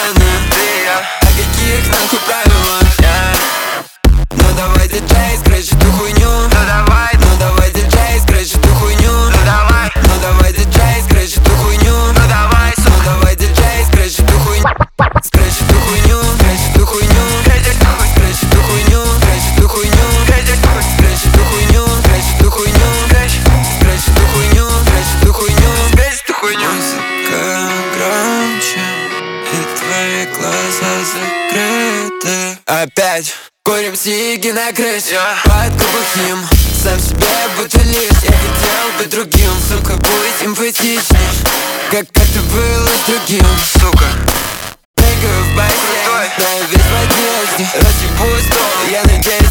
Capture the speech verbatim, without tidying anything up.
стороны. Ты и я. А каких нахуй правила? Yeah. Ну давай, диджей, скрэч эту хуйню. Ну давай, ну давай, диджей, скрэч эту хуйню. Ну давай, ну давай, диджей, скрэч эту хуйню. Ну давай, ну давай, диджей, скрэч эту хуйню. Скрэч эту хуйню, скрэч эту хуйню. Скрэч эту хуйню, скрэч эту хуйню. Скрэч эту хуйню, скрэч эту хуйню. Скрэч эту хуйню, скрэч эту хуйню. Скрэч эту хуйню. Музыка громче, и твои глаза закрыты. Опять курим сиги на крыше, yeah. Под глухим, сам себе будто лишь. Я хотел быть другим, сука, будь симпатичней, как это было с другим, сука. Прыгаю в бассейн, на весь в одежде, разъебу стол. Я надеюсь,